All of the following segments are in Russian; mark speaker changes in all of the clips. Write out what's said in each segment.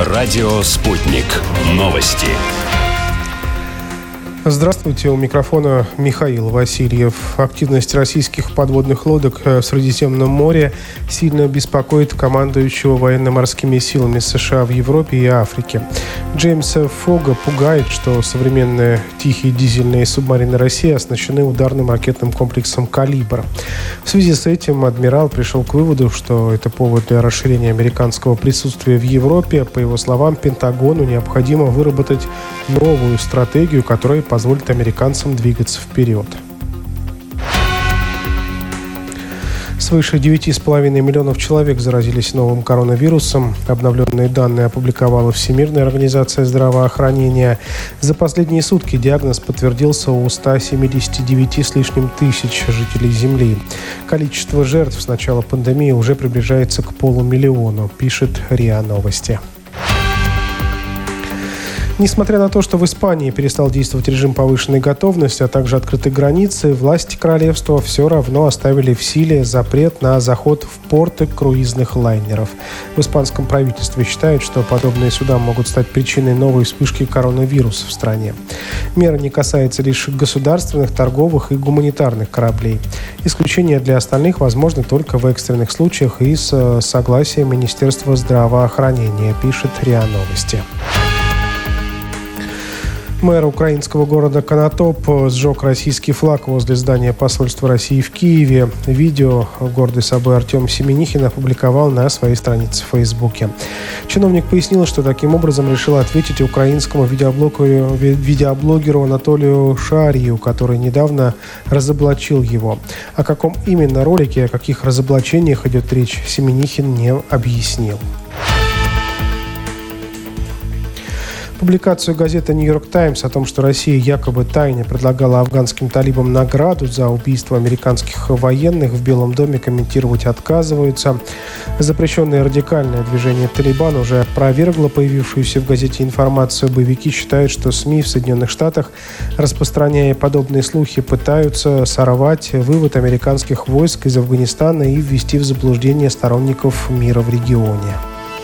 Speaker 1: Радио «Спутник». Новости.
Speaker 2: Здравствуйте, у микрофона Михаил Васильев. Активность российских подводных лодок в Средиземном море сильно беспокоит командующего военно-морскими силами США в Европе и Африке. Джеймса Фога пугает, что современные тихие дизельные субмарины России оснащены ударным ракетным комплексом «Калибр». В связи с этим адмирал пришел к выводу, что это повод для расширения американского присутствия в Европе. По его словам, Пентагону необходимо выработать новую стратегию, которая позволит американцам двигаться вперед. Свыше 9,5 миллионов человек заразились новым коронавирусом. Обновленные данные опубликовала Всемирная организация здравоохранения. За последние сутки диагноз подтвердился у 179 с лишним тысяч жителей Земли. Количество жертв с начала пандемии уже приближается к 500 000, пишет РИА Новости. Несмотря на то, что в Испании перестал действовать режим повышенной готовности, а также открыты границы, власти королевства все равно оставили в силе запрет на заход в порты круизных лайнеров. В испанском правительстве считают, что подобные суда могут стать причиной новой вспышки коронавируса в стране. Мера не касается лишь государственных, торговых и гуманитарных кораблей. Исключения для остальных возможны только в экстренных случаях и с согласия Министерства здравоохранения, пишет РИА Новости. Мэр украинского города Конотоп сжег российский флаг возле здания посольства России в Киеве. Видео гордый собой Артем Семенихин опубликовал на своей странице в Фейсбуке. Чиновник пояснил, что таким образом решил ответить украинскому видеоблогеру Анатолию Шарию, который недавно разоблачил его. О каком именно ролике, о каких разоблачениях идет речь, Семенихин не объяснил. Публикацию газеты «Нью-Йорк Таймс» о том, что Россия якобы тайно предлагала афганским талибам награду за убийство американских военных, в Белом доме комментировать отказываются. Запрещенное радикальное движение «Талибан» уже опровергло появившуюся в газете информацию. Боевики считают, что СМИ в Соединенных Штатах, распространяя подобные слухи, пытаются сорвать вывод американских войск из Афганистана и ввести в заблуждение сторонников мира в регионе.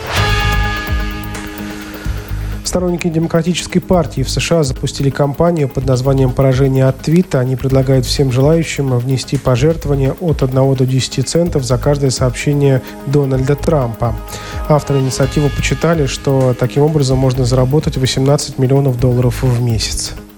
Speaker 2: Сторонники Демократической партии в США запустили кампанию под названием «Поражение от твита». Они предлагают всем желающим внести пожертвования от 1 до 10 центов за каждое сообщение Дональда Трампа. Авторы инициативы почитали, что таким образом можно заработать $18 миллионов в месяц.